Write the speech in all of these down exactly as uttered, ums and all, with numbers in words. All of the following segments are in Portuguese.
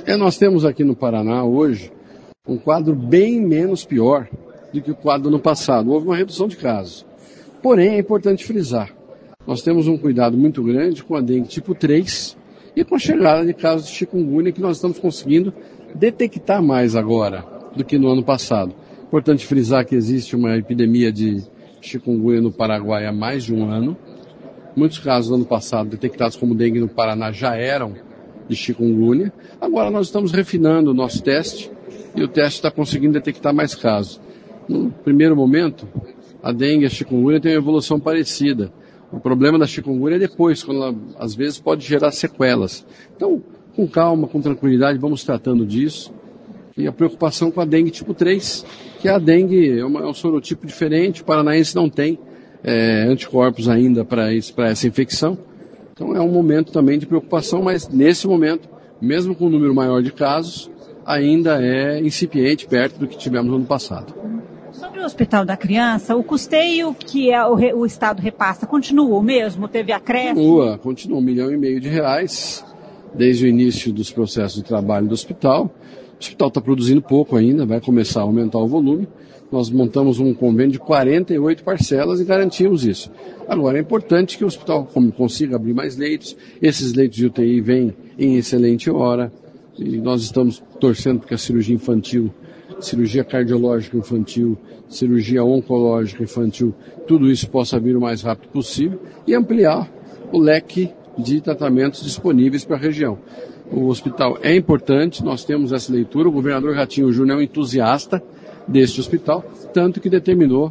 É, nós temos aqui no Paraná hoje um quadro bem menos pior do que o quadro no passado. Houve uma redução de casos. Porém, é importante frisar, nós temos um cuidado muito grande com a dengue tipo três e com a chegada de casos de chikungunya que nós estamos conseguindo detectar mais agora do que no ano passado. Importante frisar que existe uma epidemia de chikungunya no Paraguai há mais de um ano. Muitos casos no ano passado detectados como dengue no Paraná já eram de chikungunya. Agora nós estamos refinando o nosso teste e o teste está conseguindo detectar mais casos. No primeiro momento, a dengue e a chikungunya têm uma evolução parecida. O problema da chikungunya é depois, quando ela, às vezes, pode gerar sequelas. Então, com calma, com tranquilidade, vamos tratando disso. E a preocupação com a dengue tipo três, que a dengue é, uma, é um sorotipo diferente, o paranaense não tem é, anticorpos ainda para essa infecção. Então é um momento também de preocupação, mas nesse momento, mesmo com um número maior de casos, ainda é incipiente, perto do que tivemos no ano passado. Sobre o Hospital da Criança, o custeio que é o, o Estado repassa continua o mesmo? Teve acréscimo? Continua, continua um milhão e meio de reais, desde o início dos processos de trabalho do hospital. O hospital está produzindo pouco ainda, vai começar a aumentar o volume. Nós montamos um convênio de quarenta e oito parcelas e garantimos isso. Agora, é importante que o hospital consiga abrir mais leitos. Esses leitos de U T I vêm em excelente hora. E nós estamos torcendo porque a cirurgia infantil, cirurgia cardiológica infantil, cirurgia oncológica infantil, tudo isso possa vir o mais rápido possível e ampliar o leque de tratamentos disponíveis para a região. O hospital é importante, nós temos essa leitura, o governador Ratinho Júnior é um entusiasta deste hospital, tanto que determinou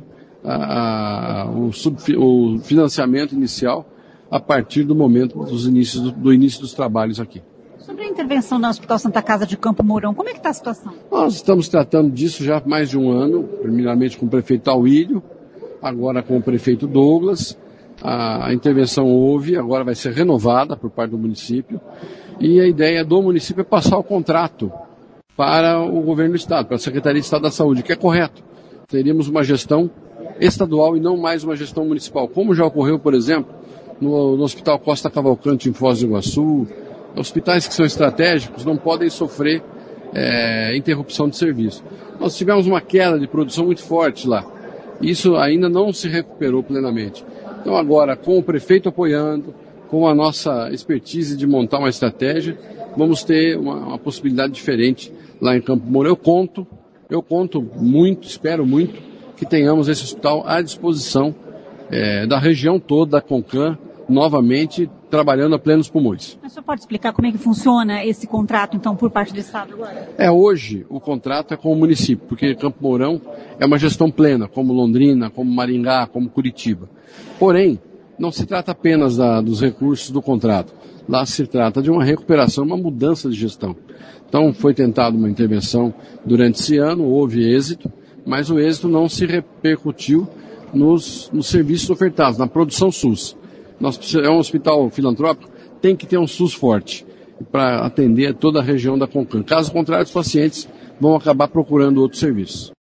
a, a, o, sub, o financiamento inicial a partir do momento dos inícios, do, do início dos trabalhos aqui. Sobre a intervenção no Hospital Santa Casa de Campo Mourão, como é que está a situação? Nós estamos tratando disso já há mais de um ano, primeiramente com o prefeito Tauílio, agora com o prefeito Douglas. A, a intervenção houve, agora vai ser renovada por parte do município. E a ideia do município é passar o contrato para o governo do Estado, para a Secretaria de Estado da Saúde, que é correto. Teríamos uma gestão estadual e não mais uma gestão municipal, como já ocorreu, por exemplo, no, no Hospital Costa Cavalcante em Foz do Iguaçu. Hospitais que são estratégicos não podem sofrer é, interrupção de serviço. Nós tivemos uma queda de produção muito forte lá. Isso ainda não se recuperou plenamente. Então agora, com o prefeito apoiando, com a nossa expertise de montar uma estratégia, vamos ter uma, uma possibilidade diferente lá em Campo Mourão. Eu conto, eu conto muito, espero muito, que tenhamos esse hospital à disposição é, da região toda, da CONCAN, novamente trabalhando a plenos pulmões. Mas o senhor pode explicar como é que funciona esse contrato, então, por parte do Estado agora? É, hoje o contrato é com o município, porque Campo Mourão é uma gestão plena, como Londrina, como Maringá, como Curitiba. Porém, não se trata apenas da, dos recursos do contrato. Lá se trata de uma recuperação, uma mudança de gestão. Então, foi tentada uma intervenção durante esse ano, houve êxito, mas o êxito não se repercutiu nos, nos serviços ofertados, na produção SUS. Nós, é um hospital filantrópico, tem que ter um SUS forte para atender toda a região da CONCAN. Caso contrário, os pacientes vão acabar procurando outros serviços.